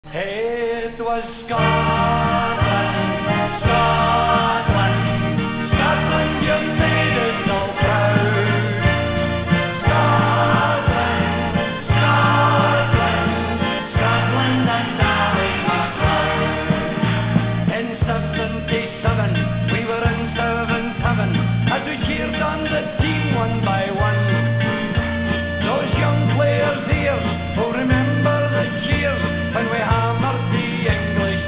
It was Scotland, Scotland, Scotland, you made us all proud. Scotland, Scotland, Scotland and Ally MacLeod. In 77, we were in 7-7 as we cheered on the team one by one. Those young players here will remember the cheers when we hammered the English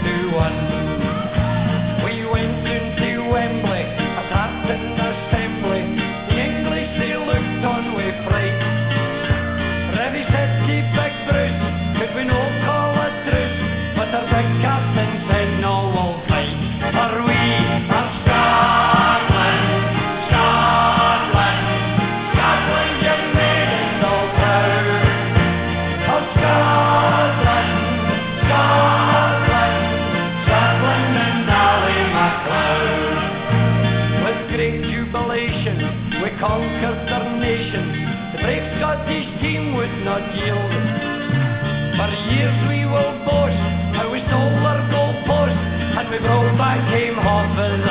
2-1. We went into Wembley, attacked in assembly. The English, they looked on with fright. Revie said to Big Bruce, could we no call a truce? But our big captain said, no, we'll fight. For we are Scotland, Scotland, Scotland, you made us all proud. Oh, Scotland, Scotland, Scotland and Ally MacLeod. With great jubilation, we conquered their nation. The brave Scottish team would not yield. For years we will boast how we stole our goal post, and we rolled back came Hoffin